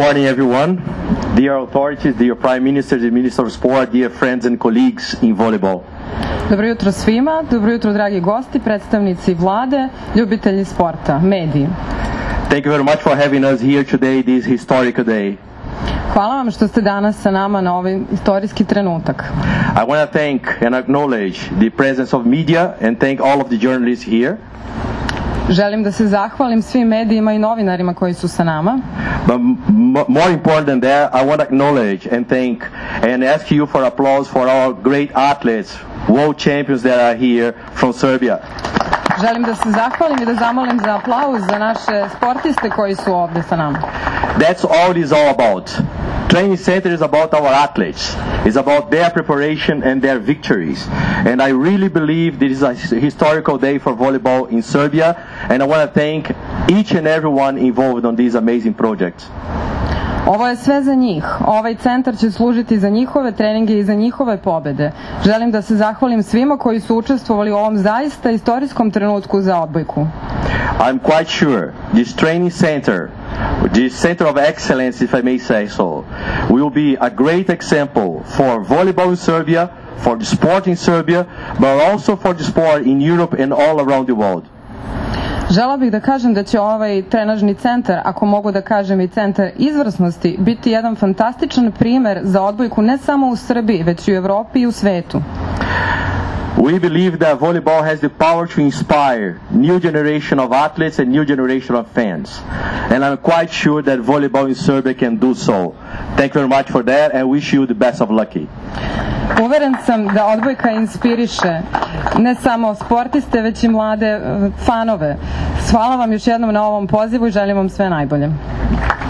Morning, everyone. Dear authorities, dear Prime Minister, the Minister of Sport, dear friends and colleagues in volleyball. Dobro jutro svima, dobro jutro dragi gosti, predstavnici vlade, ljubitelji sporta, mediji. Thank you very much for having us here today, this historical day. Hvala vam što ste danas sa nama na ovaj istorijski trenutak. I want to thank and acknowledge the presence of media and thank all of the journalists here. Želim da se zahvalim svim medijima i novinarima koji su sa nama. But more important than that, I want to acknowledge and thank and ask you for applause for our great athletes, world champions that are here from Serbia. Želim da se zahvalim i da zamolim za aplauz za naše sportiste koji su ovde sa nama. That's all it is all about. Training center is about our athletes. It's about their preparation and their victories. And I really believe this is a historical day for volleyball in Serbia. And I want to thank each and everyone involved on these amazing projects. Ovo je sve za njih. Ovaj centar će služiti za njihove treninge i za njihove pobede. Želim da se zahvalim svima koji su učestvovali u ovom zaista istorijskom trenutku za odbojku. I'm quite sure this training center, this center of excellence, if I may say so, will be a great example for volleyball in Serbia, for the sport in Serbia, but also for the sport in Europe and all around the world. Žela bih da kažem da će ovaj trenažni centar, ako mogu da kažem i centar izvrsnosti, biti jedan fantastičan primer za odbojku ne samo u Srbiji, već i u Evropi i u svetu. We believe that volleyball has the power to inspire new generation of athletes and new generation of fans. And I'm quite sure that volleyball in Serbia can do so. Thank you very much for that and wish you the best of luck. Uveren sam da odbojka inspiriše ne samo sportiste, već i mlade fanove. Hvala vam još jednom na ovom pozivu i želim vam sve najbolje.